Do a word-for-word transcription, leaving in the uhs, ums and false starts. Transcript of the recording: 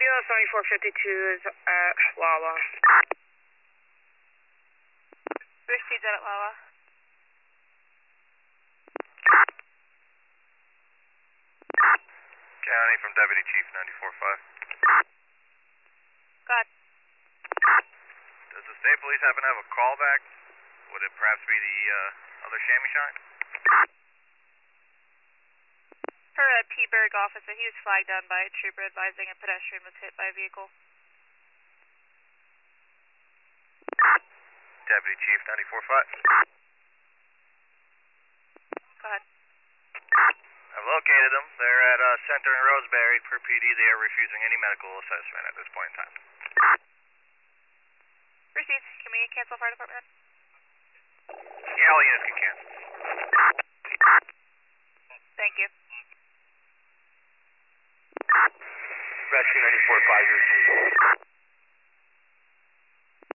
seventy-four fifty-two is at Wawa. Received that at Wawa. County from Deputy Chief ninety-four five. Go ahead. Does the state police happen to have a callback? Would it perhaps be the uh, other Chamois shine? For a P-Berg officer, he was flagged down by a trooper advising a pedestrian was hit by a vehicle. Deputy Chief ninety-four five. Go ahead. I've located them. They're at uh, Center and Roseberry. Per P D, they are refusing any medical assessment at this point in time. Received. Can we cancel fire department? Yeah, all units can cancel. Thank you. Rescue ninety-four five, you're